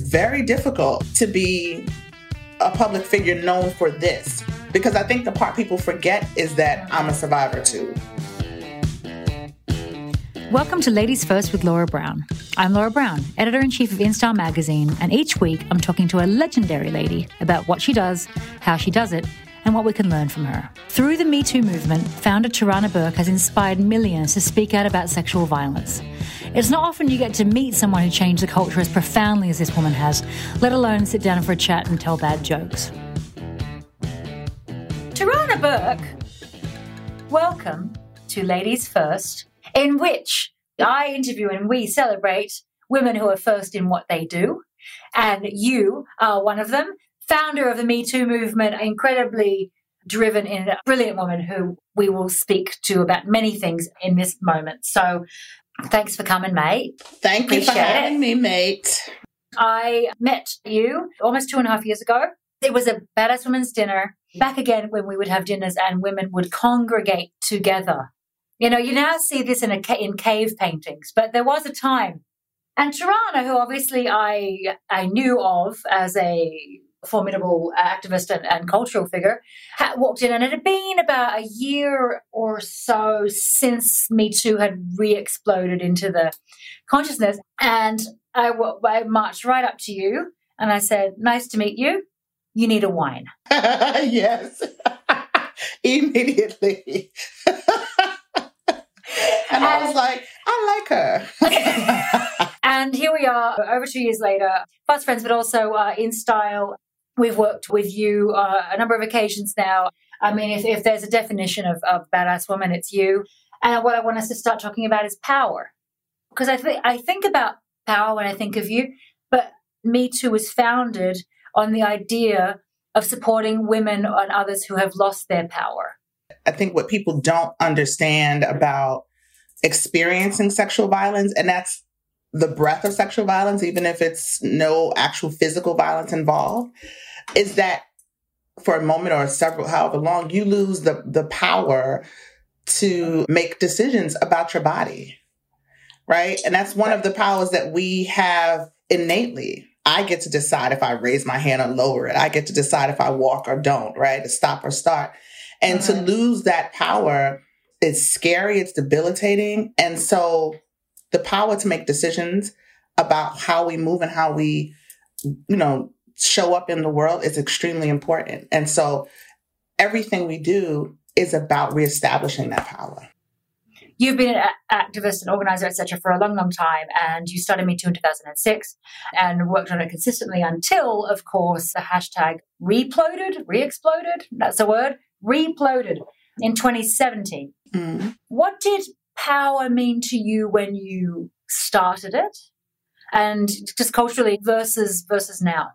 very difficult to be a public figure known for this. Because I think the part people forget is that I'm a survivor too. Welcome to Ladies First with Laura Brown. I'm Laura Brown, editor-in-chief of InStyle magazine, and each week I'm talking to a legendary lady about what she does, how she does it, and what we can learn from her. Through the Me Too movement, founder Tarana Burke has inspired millions to speak out about sexual violence. It's not often you get to meet someone who changed the culture as profoundly as this woman has, let alone sit down for a chat and tell bad jokes. Tarana Burke, welcome to Ladies First, in which I interview and we celebrate women who are first in what they do. And you are one of them, founder of the Me Too movement, incredibly driven and a brilliant woman who we will speak to about many things in this moment. So thanks for coming, mate. Thank you for having me, mate. I met you almost 2.5 years ago. It was a Badass Women's Dinner, back again when we would have dinners and women would congregate together. You know, you now see this in cave paintings, but there was a time. And Tarana, who obviously I knew of as a formidable activist and cultural figure, walked in, and it had been about a year or so since Me Too had re-exploded into the consciousness. And I marched right up to you and I said, "Nice to meet you. You need a wine." Yes, immediately. And I was like, I like her. And here we are, over 2 years later, fast friends, but also InStyle. We've worked with you a number of occasions now. I mean, if there's a definition of badass woman, it's you. And what I want us to start talking about is power. Because I think about power when I think of you, but Me Too was founded on the idea of supporting women and others who have lost their power. I think what people don't understand about experiencing sexual violence, and that's the breadth of sexual violence, even if it's no actual physical violence involved, is that for a moment or however long, you lose the power to make decisions about your body, right? And that's one of the powers that we have innately. I get to decide if I raise my hand or lower it. I get to decide if I walk or don't, right? To stop or start. And to lose that power is scary. It's debilitating. And so the power to make decisions about how we move and how we, show up in the world is extremely important. And so everything we do is about reestablishing that power. You've been an activist and organizer, etc., for a long, long time, and you started Me Too in 2006 and worked on it consistently until, of course, the hashtag re-exploded, that's the word, re-exploded in 2017. Mm. What did power mean to you when you started it, and just culturally versus now?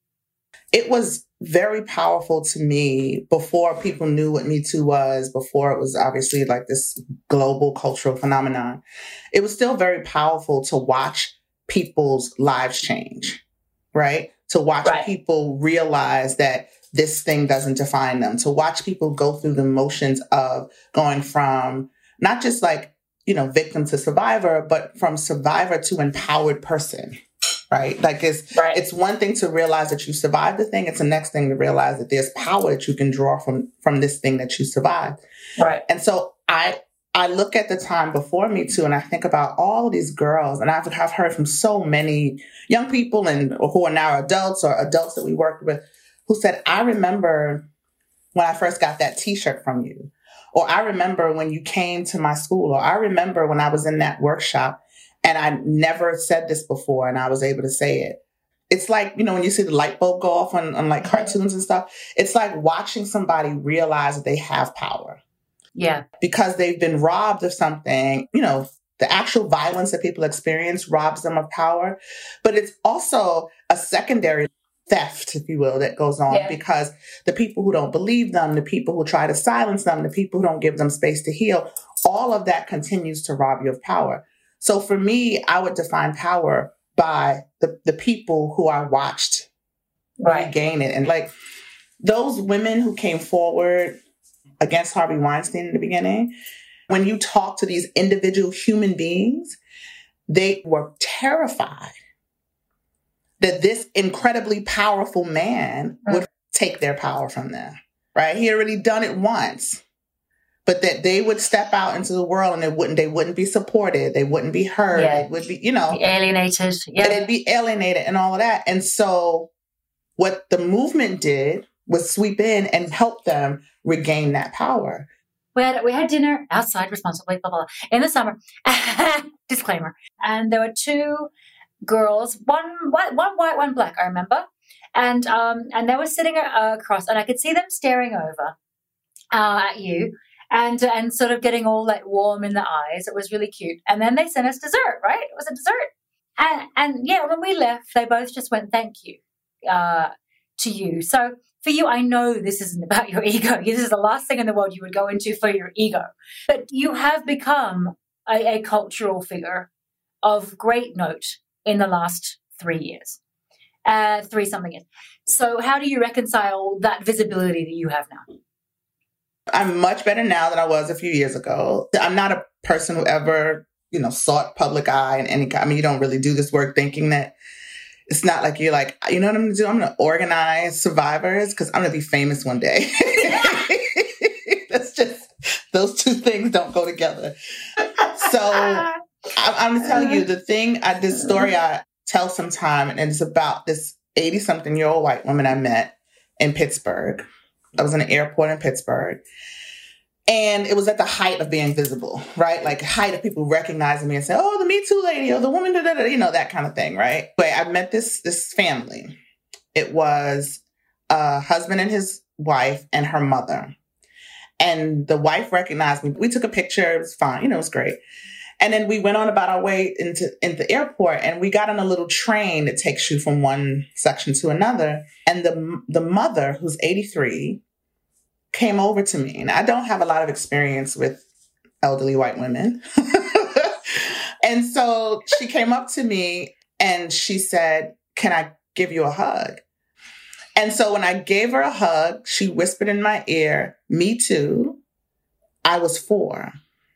It was very powerful to me before people knew what Me Too was, before it was obviously like this global cultural phenomenon. It was still very powerful to watch people's lives change, right? To watch people realize that this thing doesn't define them, to watch people go through the motions of going from not just victim to survivor, but from survivor to empowered person. Right? Like it's one thing to realize that you survived the thing. It's the next thing to realize that there's power that you can draw from this thing that you survived. Right. And so I look at the time before Me Too and I think about all of these girls, and I've heard from so many young people who are now adults or adults that we worked with who said, "I remember when I first got that T-shirt from you," or "I remember when you came to my school," or "I remember when I was in that workshop and I never said this before and I was able to say it." It's like, when you see the light bulb go off on like cartoons and stuff, it's like watching somebody realize that they have power. Yeah. Because they've been robbed of something, the actual violence that people experience robs them of power. But it's also a secondary theft, if you will, that goes on because the people who don't believe them, the people who try to silence them, the people who don't give them space to heal, all of that continues to rob you of power. So for me, I would define power by the people who I watched regain it. And like those women who came forward against Harvey Weinstein in the beginning, when you talk to these individual human beings, they were terrified that this incredibly powerful man would take their power from them, right? He had already done it once, but that they would step out into the world and they wouldn't be supported. They wouldn't be heard. Yeah. They would be, Be alienated. Yeah. they'd be alienated and all of that. And so what the movement did was sweep in and help them regain that power. We had dinner outside responsibly, blah, blah, blah, in the summer. Disclaimer. And there were two girls, one white, one black, I remember. And they were sitting across, and I could see them staring over at you and sort of getting all like warm in the eyes. It was really cute. And then they sent us dessert, right? It was a dessert. And yeah, when we left, they both just went, thank you to you. So for you, I know this isn't about your ego. This is the last thing in the world you would go into for your ego. But you have become a cultural figure of great note in the last 3 years, 3-something years. So how do you reconcile that visibility that you have now? I'm much better now than I was a few years ago. I'm not a person who ever, sought public eye in any kind. I mean, you don't really do this work thinking that. It's not like you're like, you know what I'm going to do? I'm going to organize survivors because I'm going to be famous one day. That's just, those two things don't go together. So I'm going to tell you this story I tell sometime, and it's about this 80-something-year-old white woman I met in Pittsburgh. I was in an airport in Pittsburgh. And it was at the height of being visible, right? Like height of people recognizing me and saying, oh, the Me Too lady, or the woman, that kind of thing, right? But I met this family. It was a husband and his wife and her mother. And the wife recognized me. We took a picture. It was fine. It was great. And then we went on about our way into the airport, and we got on a little train that takes you from one section to another. And the mother, who's 83, came over to me. And I don't have a lot of experience with elderly white women. And so she came up to me and she said, can I give you a hug? And so when I gave her a hug, she whispered in my ear, me too. I was 4.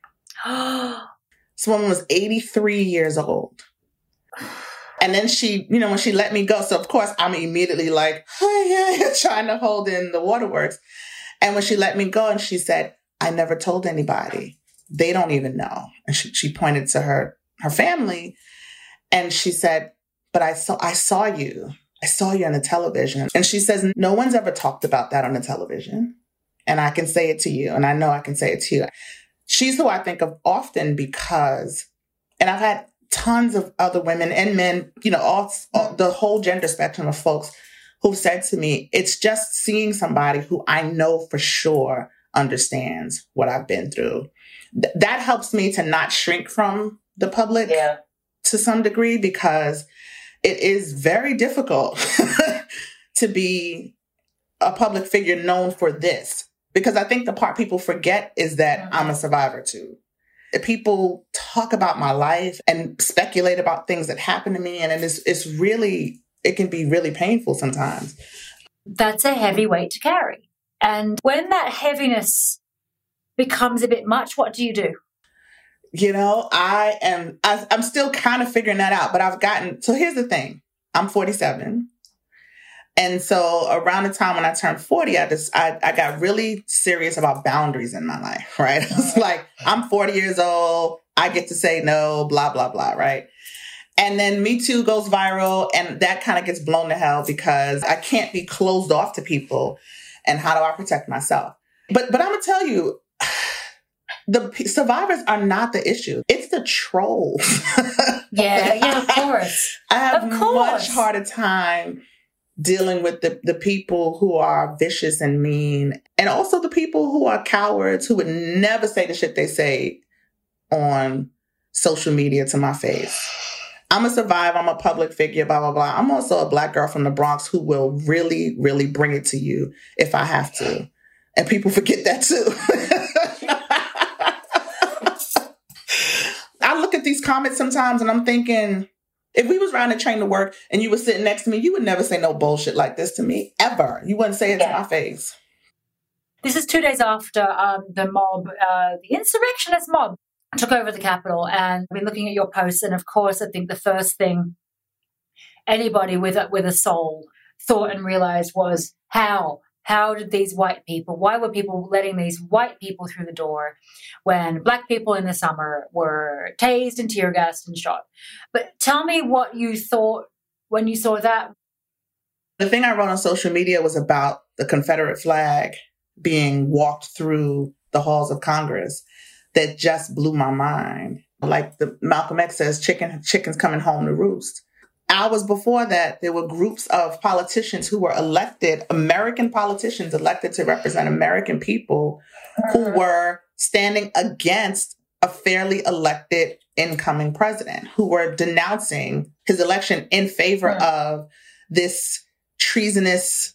This woman was 83 years old. And then she, when she let me go, so of course I'm immediately like, oh yeah, trying to hold in the waterworks. And when she let me go and she said, I never told anybody. They don't even know. And she pointed to her family and she said, but I saw you. I saw you on the television. And she says, no one's ever talked about that on the television. And I can say it to you. And I know I can say it to you. She's who I think of often because, and I've had tons of other women and men, all the whole gender spectrum of folks who said to me, it's just seeing somebody who I know for sure understands what I've been through. That helps me to not shrink from the public to some degree, because it is very difficult to be a public figure known for this. Because I think the part people forget is that I'm a survivor too. People talk about my life and speculate about things that happen to me. And it can be really painful sometimes. That's a heavy weight to carry. And when that heaviness becomes a bit much, what do you do? I'm still kind of figuring that out, but so here's the thing. I'm 47. And so around the time when I turned 40, I got really serious about boundaries in my life, right? It's like, I'm 40 years old. I get to say no, blah, blah, blah, right? And then Me Too goes viral, and that kind of gets blown to hell because I can't be closed off to people. And how do I protect myself? But I'm going to tell you, the survivors are not the issue. It's the trolls. Yeah, of course. I have a much harder time dealing with the people who are vicious and mean, and also the people who are cowards who would never say the shit they say on social media to my face. I'm a survivor. I'm a public figure, blah, blah, blah. I'm also a Black girl from the Bronx who will really, really bring it to you if I have to. And people forget that too. I look at these comments sometimes and I'm thinking, if we was riding a train to work and you were sitting next to me, you would never say no bullshit like this to me, ever. You wouldn't say it to my face. This is 2 days after the mob, the insurrectionist mob, took over the Capitol, and I've been looking at your posts. And of course, I think the first thing anybody with a soul thought and realized was how did these white people, why were people letting these white people through the door when black people in the summer were tased and tear gassed and shot? But tell me what you thought when you saw that. The thing I wrote on social media was about the Confederate flag being walked through the halls of Congress that just blew my mind. Like Malcolm X says, chickens coming home to roost. Hours before that, there were groups of politicians who were elected, American politicians elected to represent American people, who were standing against a fairly elected incoming president, who were denouncing his election in favor of this treasonous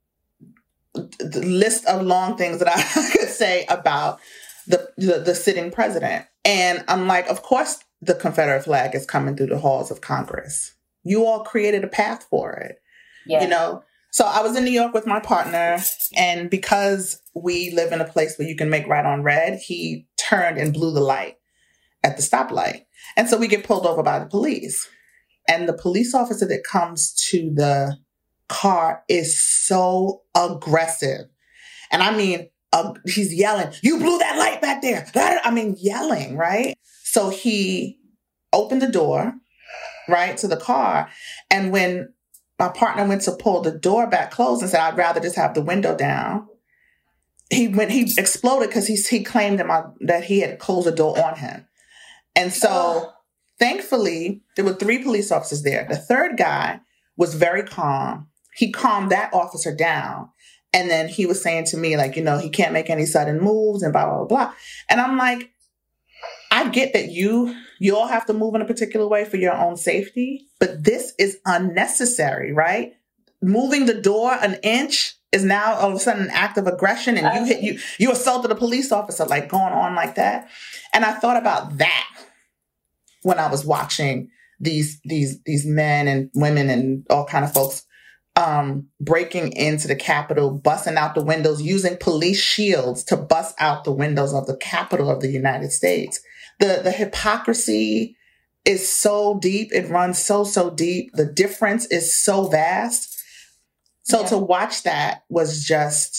list of long things that I could say about the sitting president. And I'm like, of course, the Confederate flag is coming through the halls of Congress. You all created a path for it, you know? So I was in New York with my partner, and because we live in a place where you can make right on red, he turned and blew the light at the stoplight. And so we get pulled over by the police. And the police officer that comes to the car is so aggressive. And I mean, he's yelling, "You blew that light back there." I mean, yelling, right? So he opened the door, right, to the car. And when my partner went to pull the door back closed and said, "I'd rather just have the window down," he exploded because he claimed that he had closed the door on him. And so thankfully, there were 3 police officers there. The third guy was very calm. He calmed that officer down. And then he was saying to me, like, you know, he can't make any sudden moves and blah, blah, blah. And I'm like, I get that you all have to move in a particular way for your own safety, but this is unnecessary, right? Moving the door an inch is now all of a sudden an act of aggression, and you assaulted a police officer, like going on like that. And I thought about that when I was watching these men and women and all kind of folks breaking into the Capitol, busting out the windows, using police shields to bust out the windows of the Capitol of the United States. The hypocrisy is so deep. It runs so deep. The difference is so vast. So to watch that was just,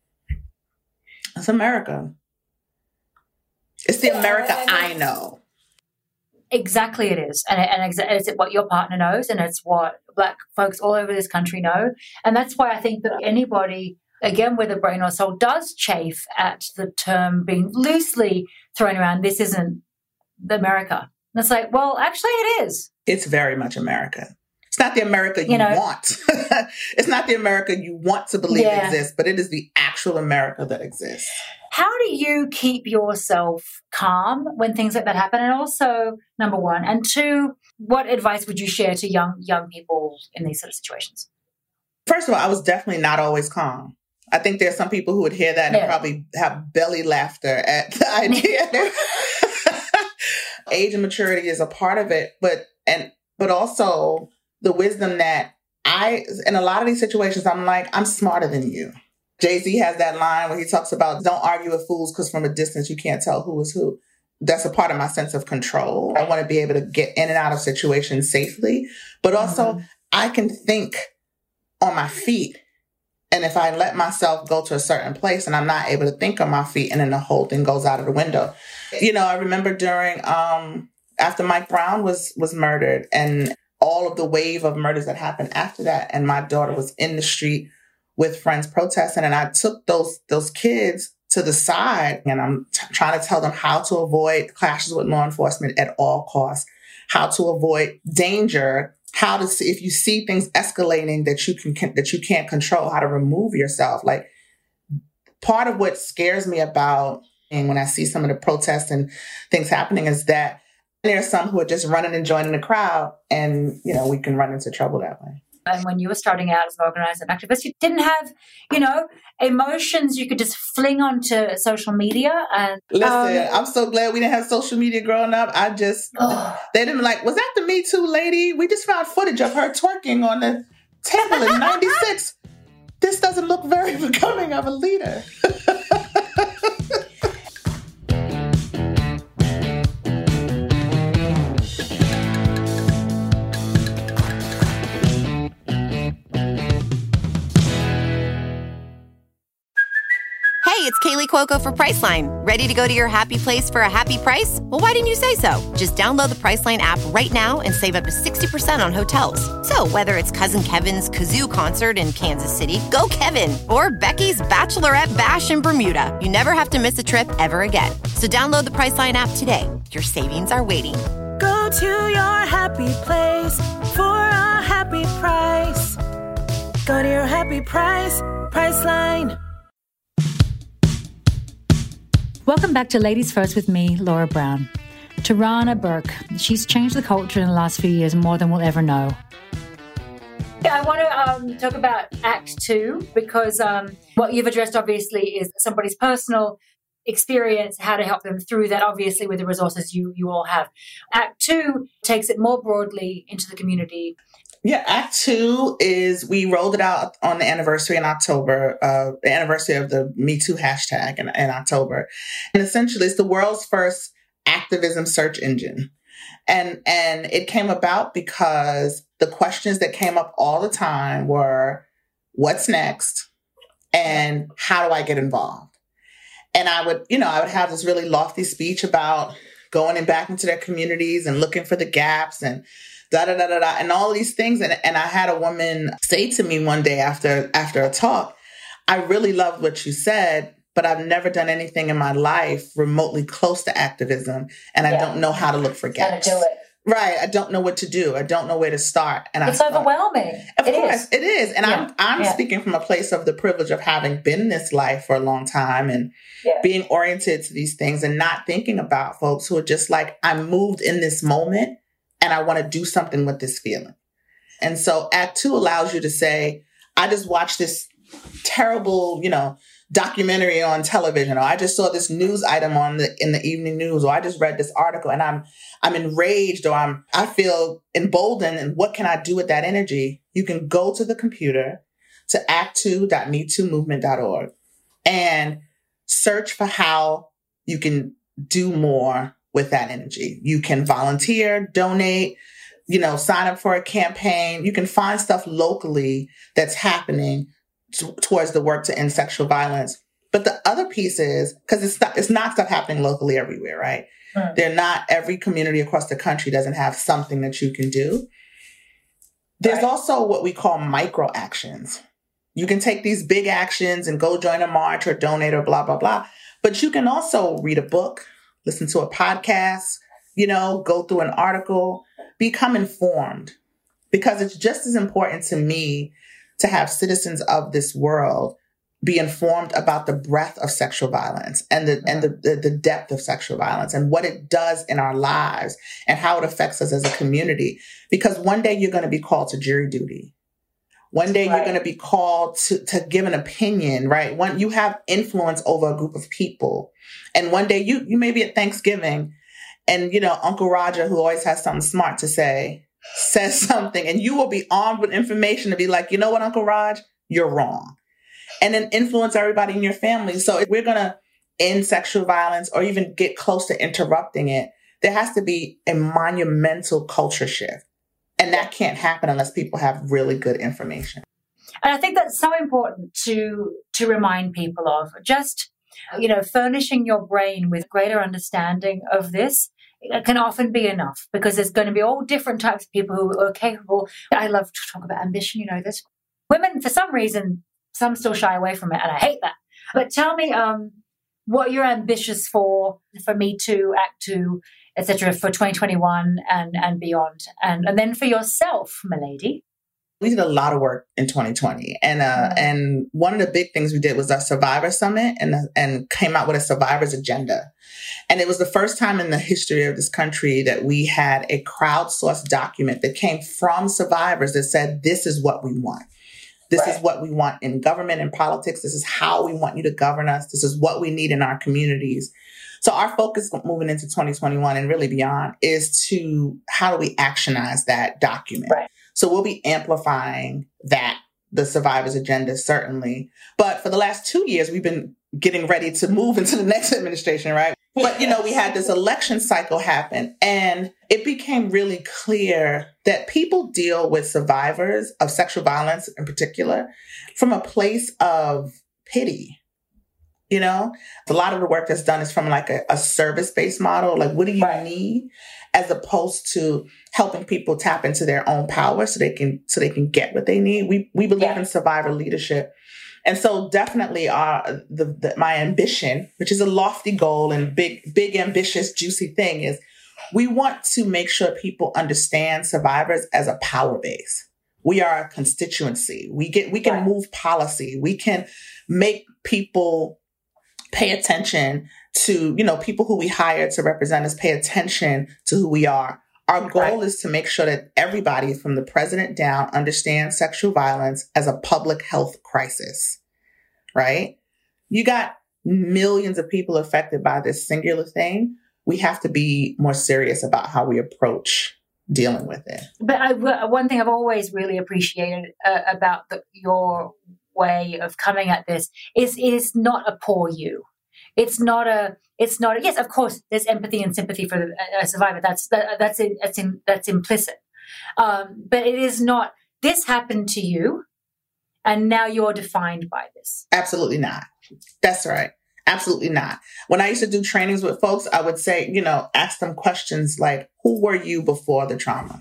it's America. It's the America I know. Exactly, it is. And it's what your partner knows, and it's what Black folks all over this country know. And that's why I think that anybody, again, with a brain or soul, does chafe at the term being loosely thrown around, "This isn't America." And it's like, well, actually it is. It's very much America. It's not the America you want. It's not the America you want to believe exists, but it is the actual America that exists. How do you keep yourself calm when things like that happen? And also, number one, and two, what advice would you share to young people in these sort of situations? First of all, I was definitely not always calm. I think there's some people who would hear that and probably have belly laughter at the idea. Age and maturity is a part of it, but also the wisdom that in a lot of these situations, I'm like, I'm smarter than you. Jay-Z has that line where he talks about, don't argue with fools because from a distance you can't tell who is who. That's a part of my sense of control. I want to be able to get in and out of situations safely, but also I can think on my feet. And if I let myself go to a certain place and I'm not able to think on my feet, and then the whole thing goes out of the window. You know, I remember during, after Mike Brown was murdered and all of the wave of murders that happened after that. And my daughter was in the street with friends protesting. And I took those kids to the side and I'm trying to tell them how to avoid clashes with law enforcement at all costs, how to avoid danger, how to see if you see things escalating that you can't control, how to remove yourself. Like, part of what scares me about, and when I see some of the protests and things happening, is that there are some who are just running and joining the crowd, and we can run into trouble that way. And when you were starting out as an organizer and activist, you didn't have, emotions you could just fling onto social media. And listen, I'm so glad we didn't have social media growing up. They didn't like, was that the Me Too lady? We just found footage of her twerking on the table in 96. This doesn't look very becoming of a leader. Kaylee Cuoco for Priceline. Ready to go to your happy place for a happy price? Well, why didn't you say so? Just download the Priceline app right now and save up to 60% on hotels. So whether it's Cousin Kevin's Kazoo Concert in Kansas City, go Kevin, or Becky's Bachelorette Bash in Bermuda, you never have to miss a trip ever again. So download the Priceline app today. Your savings are waiting. Go to your happy place for a happy price. Go to your happy price, Priceline. Welcome back to Ladies First with me, Laura Brown. Tarana Burke. She's changed the culture in the last few years more than we'll ever know. I want to talk about Act 2 because what you've addressed obviously is somebody's personal experience, how to help them through that, obviously with the resources you all have. Act 2 takes it more broadly into the community. Yeah, Act 2 is, we rolled it out on the anniversary in October, the anniversary of the Me Too hashtag in October. And essentially it's the world's first activism search engine. And it came about because the questions that came up all the time were, what's next? And how do I get involved? And I would have this really lofty speech about going back into their communities and looking for the gaps and and all these things. And I had a woman say to me one day after a talk, I really loved what you said, but I've never done anything in my life remotely close to activism. And I don't know how to look for gaps. How to do it. Right. I don't know what to do. I don't know where to start. And it's overwhelming. Of course, it is. And I'm speaking from a place of the privilege of having been in this life for a long time and being oriented to these things and not thinking about folks who are just like, I'm moved in this moment and I want to do something with this feeling. And so Act 2 allows you to say, I just watched this terrible, documentary on television, or I just saw this news item in the evening news, or I just read this article and I'm enraged, or I feel emboldened, and what can I do with that energy? You can go to the computer to act2.metoomovement.org and search for how you can do more with that energy. You can volunteer, donate, sign up for a campaign. You can find stuff locally that's happening towards the work to end sexual violence. But the other piece is, because it's not stuff happening locally everywhere, right? They're not, every community across the country doesn't have something that you can do. There's also what we call micro actions. You can take these big actions and go join a march or donate or blah, blah, blah. But you can also read a book, listen to a podcast, go through an article, become informed. Because it's just as important to me to have citizens of this world be informed about the breadth of sexual violence and the depth of sexual violence and what it does in our lives and how it affects us as a community. Because one day you're going to be called to jury duty. One day you're going to be called to give an opinion, right? When you have influence over a group of people. And one day you may be at Thanksgiving and, Uncle Roger, who always has something smart to say, says something, and you will be armed with information to be like, you know what, Uncle Raj, you're wrong. And then influence everybody in your family. So if we're going to end sexual violence or even get close to interrupting it, there has to be a monumental culture shift. And that can't happen unless people have really good information. And I think that's so important to remind people of. Just, furnishing your brain with greater understanding of this, it can often be enough, because there's going to be all different types of people who are capable. I love to talk about ambition, this. Women, for some reason, some still shy away from it, and I hate that. But tell me what you're ambitious for Me Too, Act 2, etc., for 2021 and beyond. And then for yourself, milady. We did a lot of work in 2020. And one of the big things we did was our Survivor Summit and came out with a Survivor's Agenda. And it was the first time in the history of this country that we had a crowdsourced document that came from survivors that said, this is what we want. This is what we want in government and politics. This is how we want you to govern us. This is what we need in our communities. So our focus moving into 2021 and really beyond is to how do we actionize that document? Right. So we'll be amplifying that, the Survivors Agenda, certainly. But for the last 2 years, we've been getting ready to move into the next administration, right? But, we had this election cycle happen, and it became really clear that people deal with survivors of sexual violence in particular from a place of pity. You know, a lot of the work that's done is from like a service-based model. Like, what do you need, as opposed to helping people tap into their own power so they can get what they need. We believe in survivor leadership. And so definitely my ambition, which is a lofty goal and big, ambitious, juicy thing, is we want to make sure people understand survivors as a power base. We are a constituency. We can move policy. We can make people pay attention to, people who we hire to represent us, pay attention to who we are. Our goal is to make sure that everybody from the president down understands sexual violence as a public health crisis, right? You got millions of people affected by this singular thing. We have to be more serious about how we approach dealing with it. But one thing I've always really appreciated about your way of coming at this is it is not a poor you. It's not a, yes, of course, there's empathy and sympathy for a survivor. That's implicit. But it is not, this happened to you and now you're defined by this. Absolutely not. That's right. Absolutely not. When I used to do trainings with folks, I would say, ask them questions like, who were you before the trauma?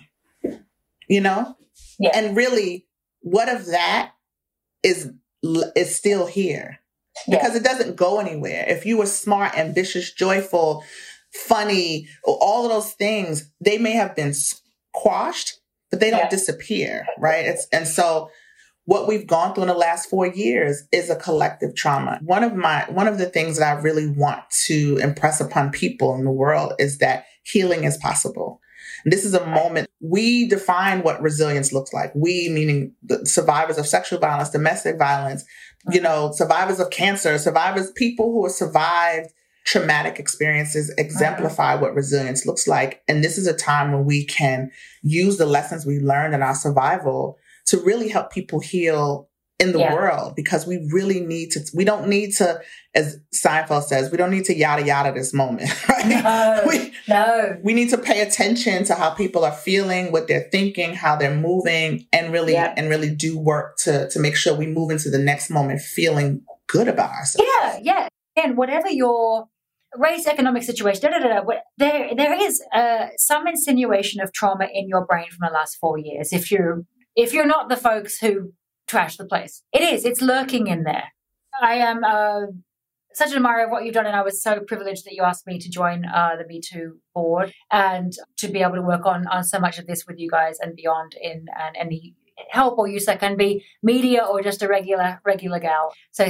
Yeah. And really, what if that is still here? Because it doesn't go anywhere. If you were smart, ambitious, joyful, funny, all of those things, they may have been squashed, but they don't disappear, right? And so what we've gone through in the last 4 years is a collective trauma. One of the things that I really want to impress upon people in the world is that healing is possible. And this is a moment we define what resilience looks like. We, meaning the survivors of sexual violence, domestic violence, survivors of cancer, people who have survived traumatic experiences exemplify what resilience looks like. And this is a time when we can use the lessons we learned in our survival to really help people heal in the world, because we really we don't need to, as Seinfeld says, we don't need to yada yada this moment, right? No. We need to pay attention to how people are feeling, what they're thinking, how they're moving, and really do work to make sure we move into the next moment feeling good about ourselves. Yeah. And whatever your race, economic situation, there is some insinuation of trauma in your brain from the last 4 years. If you're not the folks who trash the place. It's lurking in there. I am such an admirer of what you've done, and I was so privileged that you asked me to join the Me Too board and to be able to work on so much of this with you guys and beyond in any help or use that can be media or just a regular gal. So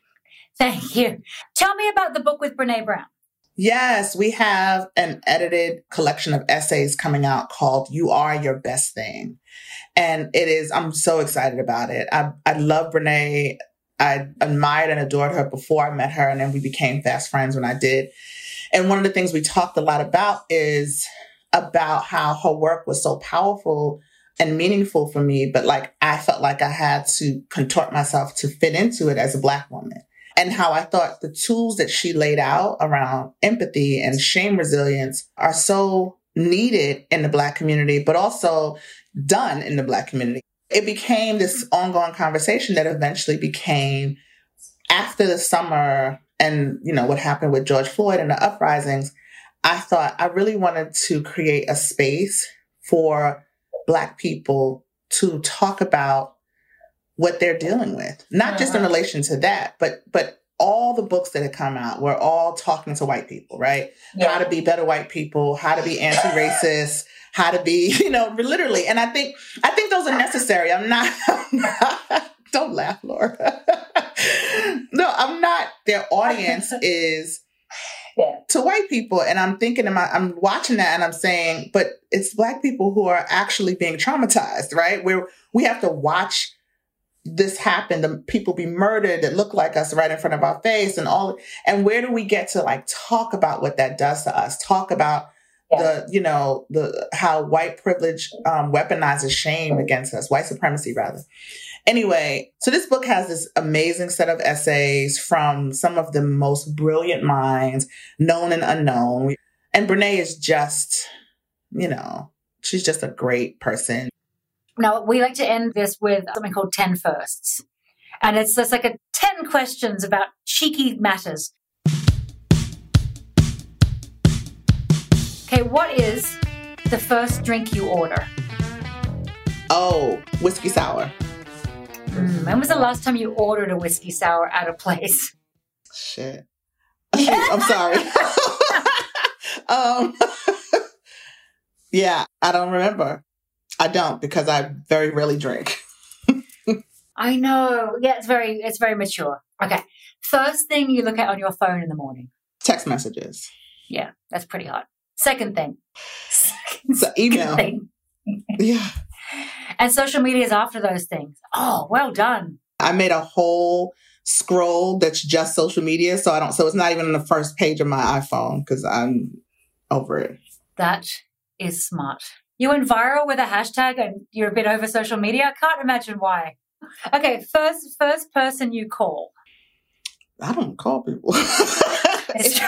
thank you. Tell me about the book with Brene Brown. Yes, we have an edited collection of essays coming out called You Are Your Best Thing. And I'm so excited about it. I love Brene. I admired and adored her before I met her, and then we became fast friends when I did. And one of the things we talked a lot about is about how her work was so powerful and meaningful for me, but I felt like I had to contort myself to fit into it as a Black woman. And how I thought the tools that she laid out around empathy and shame resilience are so needed in the Black community, but also done in the Black community. It became this ongoing conversation that eventually became, after the summer and, what happened with George Floyd and the uprisings, I thought I really wanted to create a space for Black people to talk about what they're dealing with, not just in relation to that, but all the books that have come out, we're all talking to white people, right? Yeah. How to be better white people, how to be anti-racist, how to be, literally. And I think those are necessary. I'm not don't laugh, Laura. No, I'm not. Their audience is to white people. And I'm thinking, I'm watching that and I'm saying, but it's Black people who are actually being traumatized, right? We have to watch this happen, the people be murdered that look like us right in front of our face and where do we get to talk about what that does to us? Talk about how white privilege weaponizes shame against us, white supremacy rather. Anyway, so this book has this amazing set of essays from some of the most brilliant minds, known and unknown. And Brene is just, she's just a great person. Now, we like to end this with something called 10 firsts. And it's just like 10 questions about cheeky matters. Okay, what is the first drink you order? Oh, whiskey sour. When was the last time you ordered a whiskey sour at a place? Shit. I'm sorry. Yeah, I don't remember. I don't, because I very rarely drink. I know. Yeah, it's very mature. Okay. First thing you look at on your phone in the morning. Text messages. Yeah, that's pretty hot. Second thing. So email. Thing. Yeah. And social media is after those things. Oh, well done. I made a whole scroll that's just social media, so it's not even on the first page of my iPhone because I'm over it. That is smart. You went viral with a hashtag and you're a bit over social media? I can't imagine why. Okay, first person you call. I don't call people. If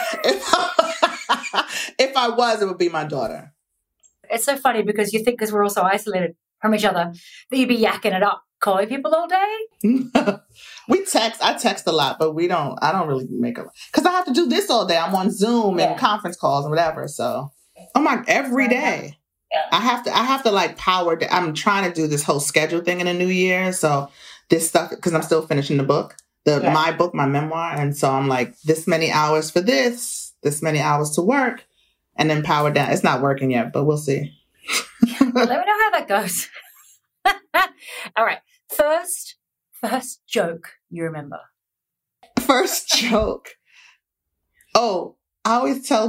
I was, it would be my daughter. It's so funny because you think, because we're all so isolated from each other, that you'd be yakking it up, calling people all day. I text a lot, but I don't really make a lot. Because I have to do this all day. I'm on Zoom and conference calls and whatever. So, every day. Yeah. I have to like power. I'm trying to do this whole schedule thing in the new year. So this stuff, because I'm still finishing the book, my book, my memoir. And so I'm like, this many hours for this many hours to work, and then power down. It's not working yet, but we'll see. Let me know how that goes. All right. First joke you remember. First joke. Oh, I always tell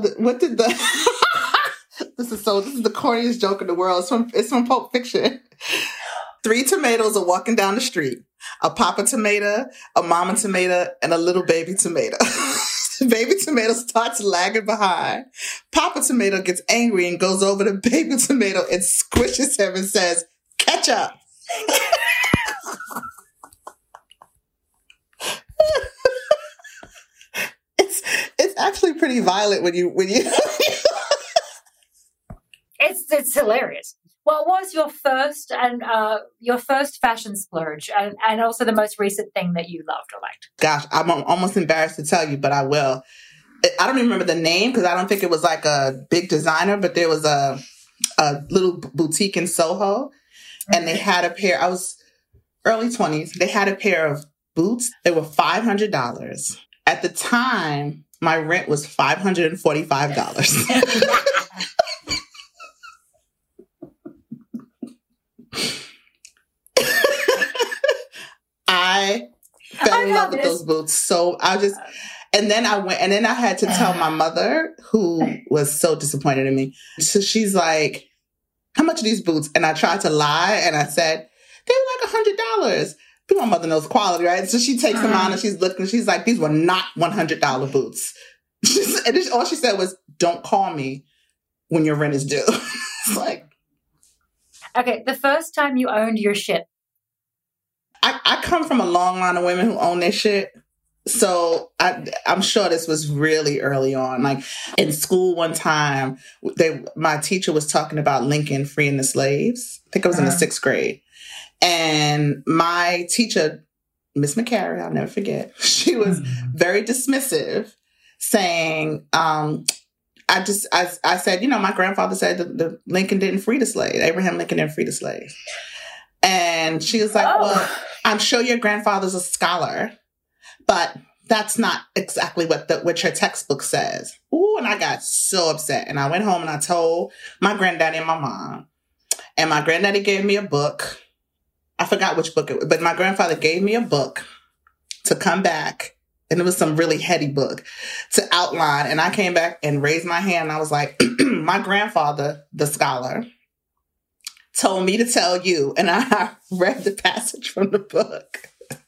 this is the corniest joke in the world. It's from Pulp Fiction. 3 tomatoes are walking down the street. A papa tomato, a mama tomato, and a little baby tomato. Baby tomato starts lagging behind. Papa tomato gets angry and goes over to baby tomato and squishes him and says, "Catch up." It's actually pretty violent when you It's hilarious. What was your first fashion splurge, and also the most recent thing that you loved or liked? Gosh, I'm almost embarrassed to tell you, but I will. I don't even remember the name because I don't think it was like a big designer, but there was a little boutique in Soho, and they had a pair. I was early 20s. They had a pair of boots. They were $500. At the time, my rent was $545. I fell in love with those boots. So and then I had to tell my mother, who was so disappointed in me. So she's like, "How much are these boots?" And I tried to lie and I said, "They were like $100. My mother knows quality, right? So she takes them on and she's looking. She's like, "These were not $100 boots." And all she said was, "Don't call me when your rent is due." It's like, okay, the first time you owned your shit. I come from a long line of women who own their shit. So I'm sure this was really early on. Like in school one time, my teacher was talking about Lincoln freeing the slaves. I think it was in the 6th grade. And my teacher, Miss McCary, I'll never forget, she was very dismissive, saying, I said, my grandfather said that Lincoln didn't free the slave. Abraham Lincoln didn't free the slave. And she was like, "Well, I'm sure your grandfather's a scholar, but that's not exactly what your textbook says." Ooh, and I got so upset. And I went home and I told my granddaddy and my mom. And my granddaddy gave me a book. I forgot which book it was, but my grandfather gave me a book to come back. And it was some really heady book to outline. And I came back and raised my hand. And I was like, "My grandfather, the scholar, told me to tell you." And I read the passage from the book.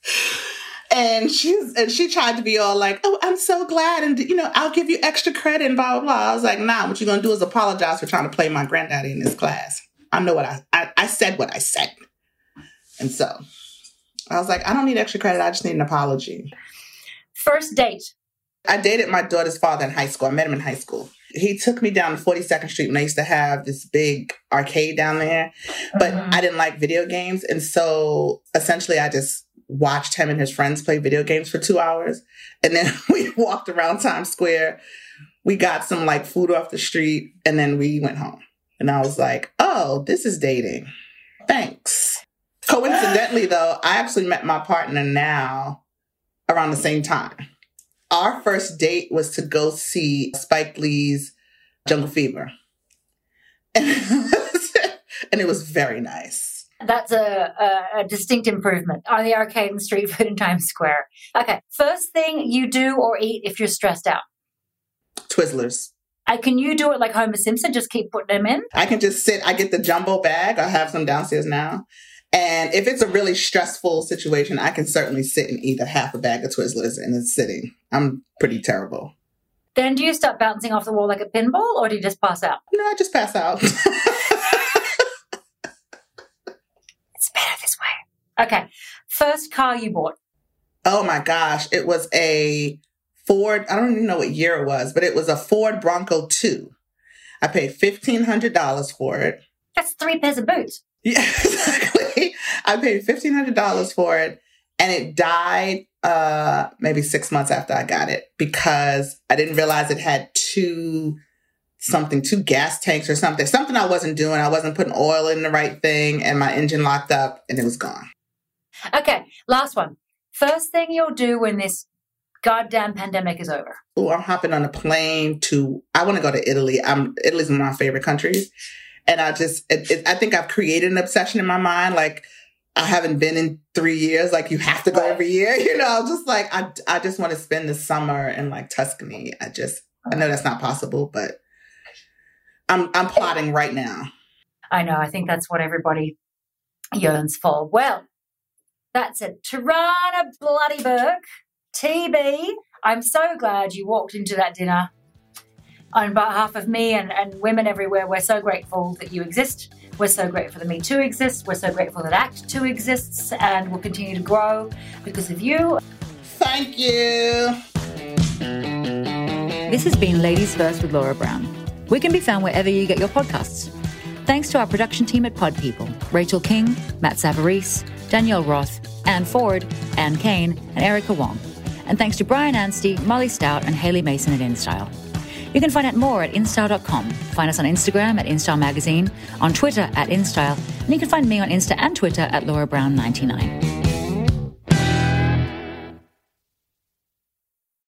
And she tried to be all like, "Oh, I'm so glad. And, I'll give you extra credit and blah, blah, blah." I was like, "Nah, what you're going to do is apologize for trying to play my granddaddy in this class. I know what I said what I said." And so I was like, "I don't need extra credit. I just need an apology." First date. I dated my daughter's father in high school. I met him in high school. He took me down to 42nd Street when I used to have this big arcade down there, but I didn't like video games. And so essentially I just watched him and his friends play video games for 2 hours. And then we walked around Times Square. We got some like food off the street and then we went home. And I was like, oh, this is dating. Thanks. Coincidentally, though, I actually met my partner now around the same time. Our first date was to go see Spike Lee's Jungle Fever. And it was very nice. That's a distinct improvement on the arcade and street food in Times Square. Okay, first thing you do or eat if you're stressed out? Twizzlers. Can you do it like Homer Simpson, just keep putting them in? I can just sit. I get the jumbo bag. I have some downstairs now. And if it's a really stressful situation, I can certainly sit and eat a half a bag of Twizzlers and it's sitting. I'm pretty terrible. Then do you start bouncing off the wall like a pinball or do you just pass out? No, I just pass out. It's better this way. Okay. First car you bought? Oh my gosh. It was a Ford. I don't even know what year it was, but it was a Ford Bronco 2. I paid $1,500 for it. That's 3 pairs of boots. Yeah, exactly. I paid $1,500 for it and it died maybe 6 months after I got it because I didn't realize it had two gas tanks or something. Something I wasn't doing. I wasn't putting oil in the right thing and my engine locked up and it was gone. Okay, last one. First thing you'll do when this goddamn pandemic is over? Oh, I'm hopping on a plane I want to go to Italy. Italy's one of my favorite countries. And I think I've created an obsession in my mind. Like, I haven't been in 3 years. Like, you have to go every year. You know, just like, I just want to spend the summer in like Tuscany. I know that's not possible, but I'm plotting right now. I know. I think that's what everybody yearns for. Well, that's it. Tarana Bloody Burke, TB. I'm so glad you walked into that dinner. On behalf of me and women everywhere, we're so grateful that you exist. We're so grateful that Me Too exists. We're so grateful that Act 2 exists and will continue to grow because of you. Thank you. This has been Ladies First with Laura Brown. We can be found wherever you get your podcasts. Thanks to our production team at Pod People, Rachel King, Matt Savarese, Danielle Roth, Anne Ford, Anne Kane, and Erica Wong. And thanks to Brian Anstey, Molly Stout, and Hayley Mason at InStyle. You can find out more at InStyle.com. Find us on Instagram at InStyle Magazine, on Twitter at InStyle, and you can find me on Insta and Twitter at Laura Brown 99.